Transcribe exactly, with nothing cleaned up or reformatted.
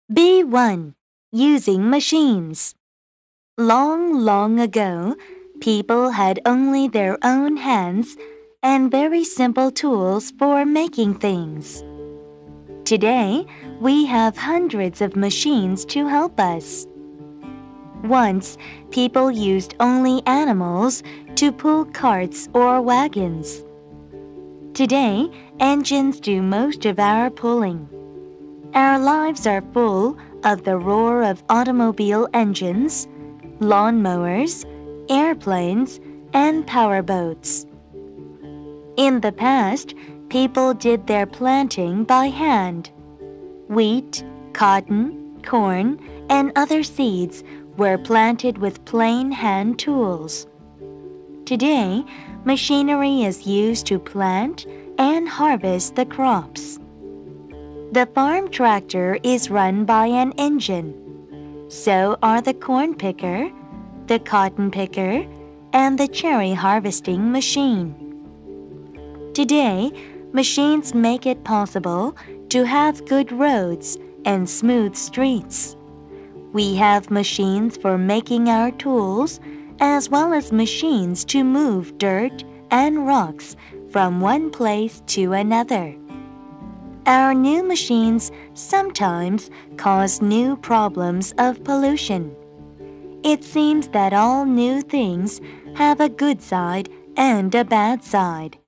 B one. Using machines. Long, long ago, people had only their own hands and very simple tools for making things. Today, we have hundreds of machines to help us. Once, people used only animals to pull carts or wagons. Today, engines do most of our pulling. Our lives are full of the roar of automobile engines, lawnmowers, airplanes, and powerboats. In the past, people did their planting by hand. Wheat, cotton, corn, and other seeds were planted with plain hand tools. Today, machinery is used to plant and harvest the crops. The farm tractor is run by an engine. So are the corn picker, the cotton picker, and the cherry harvesting machine. Today, machines make it possible to have good roads and smooth streets. We have machines for making our tools, as well as machines to move dirt and rocks from one place to another. Our new machines sometimes cause new problems of pollution. It seems that all new things have a good side and a bad side.